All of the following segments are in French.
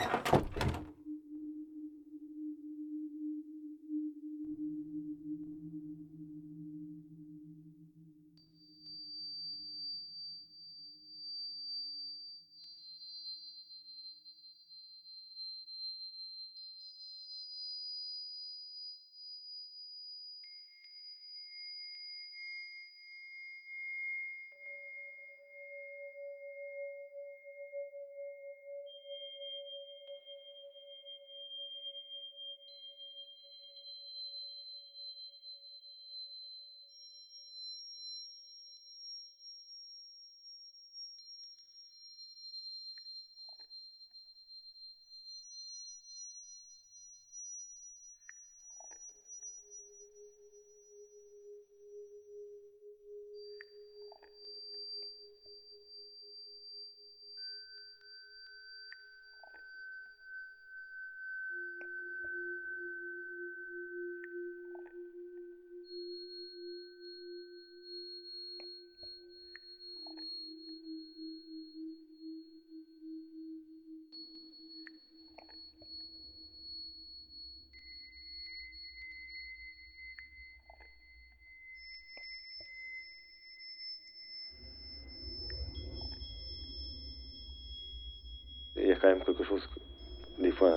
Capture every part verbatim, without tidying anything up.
Il y a quand même quelque chose, des fois...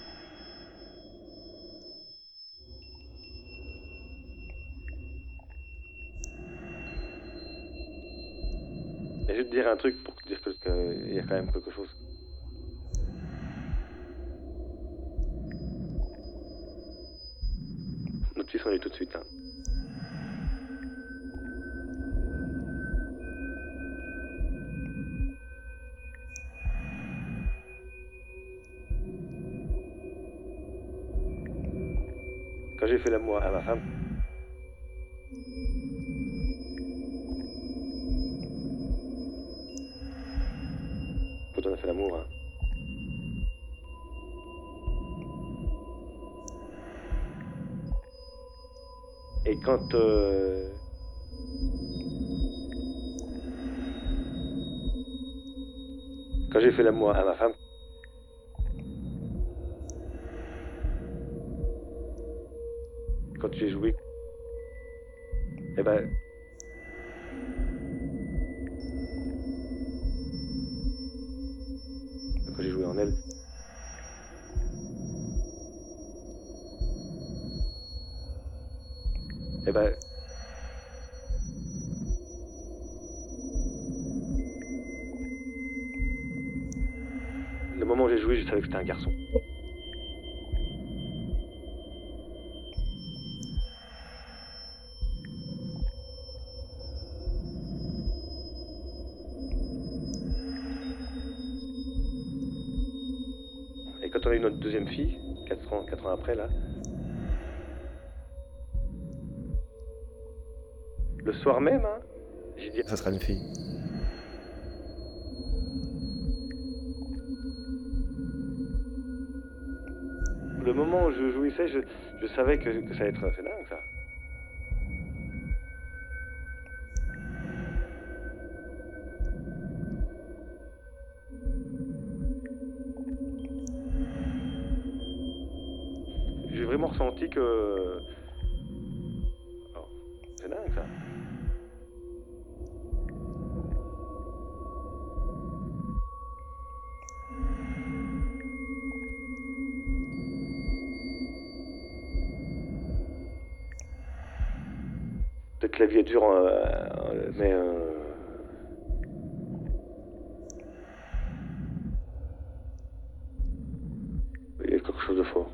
Et je vais te dire un truc pour te dire qu'il y a quand même quelque chose. Notre fils, on est tout de suite. Hein. Quand j'ai fait l'amour à ma femme, quand on a fait l'amour, hein, et quand euh, quand j'ai fait l'amour à ma femme, quand j'ai joué, eh ben, quand j'ai joué en elle, eh ben, le moment où j'ai joué, je savais que c'était un garçon. Et quand on a eu notre deuxième fille, quatre ans, quatre ans après, là, le soir même, hein, j'ai dit, ça sera une fille. Le moment où je jouissais, je, je savais que, que ça allait être... C'est dingue, ça. J'ai vraiment ressenti que... Oh, c'est dingue, ça. Peut-être que la vie est dure, euh, mais... Euh... il y a quelque chose de fort.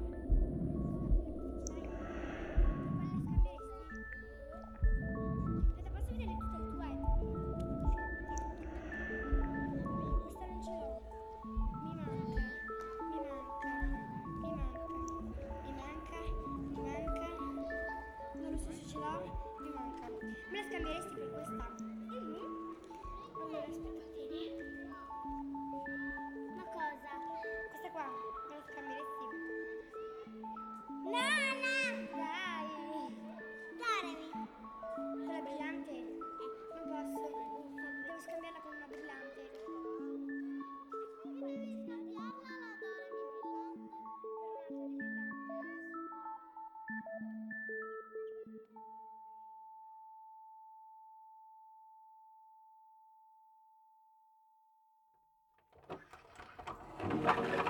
Me la scambieresti per questa? Mm-hmm. Allora aspettatemi. Ma cosa? Questa qua, me la scambieresti? Allora,